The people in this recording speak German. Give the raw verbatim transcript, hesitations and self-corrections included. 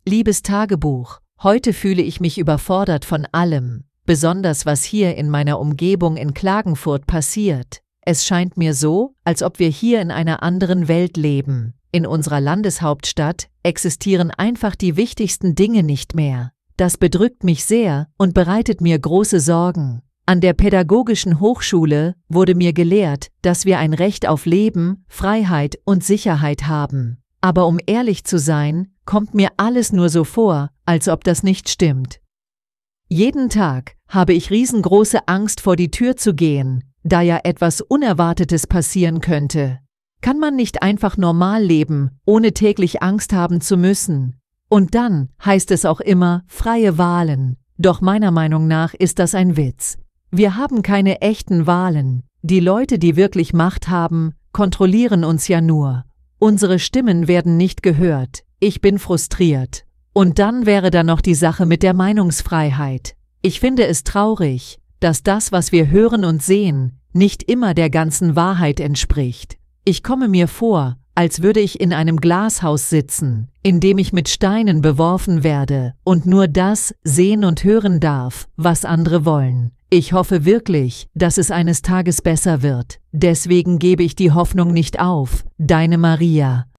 Liebes Tagebuch, heute fühle ich mich überfordert von allem, besonders was hier in meiner Umgebung in Klagenfurt passiert. Es scheint mir so, als ob wir hier in einer anderen Welt leben. In unserer Landeshauptstadt existieren einfach die wichtigsten Dinge nicht mehr. Das bedrückt mich sehr und bereitet mir große Sorgen. An der Pädagogischen Hochschule wurde mir gelehrt, dass wir ein Recht auf Leben, Freiheit und Sicherheit haben. Aber um ehrlich zu sein, kommt mir alles nur so vor, als ob das nicht stimmt. Jeden Tag habe ich riesengroße Angst, vor die Tür zu gehen, da ja etwas Unerwartetes passieren könnte. Kann man nicht einfach normal leben, ohne täglich Angst haben zu müssen? Und dann heißt es auch immer freie Wahlen. Doch meiner Meinung nach ist das ein Witz. Wir haben keine echten Wahlen. Die Leute, die wirklich Macht haben, kontrollieren uns ja nur. Unsere Stimmen werden nicht gehört. Ich bin frustriert. Und dann wäre da noch die Sache mit der Meinungsfreiheit. Ich finde es traurig, dass das, was wir hören und sehen, nicht immer der ganzen Wahrheit entspricht. Ich komme mir vor, als würde ich in einem Glashaus sitzen, in dem ich mit Steinen beworfen werde und nur das sehen und hören darf, was andere wollen. Ich hoffe wirklich, dass es eines Tages besser wird. Deswegen gebe ich die Hoffnung nicht auf. Deine Maria.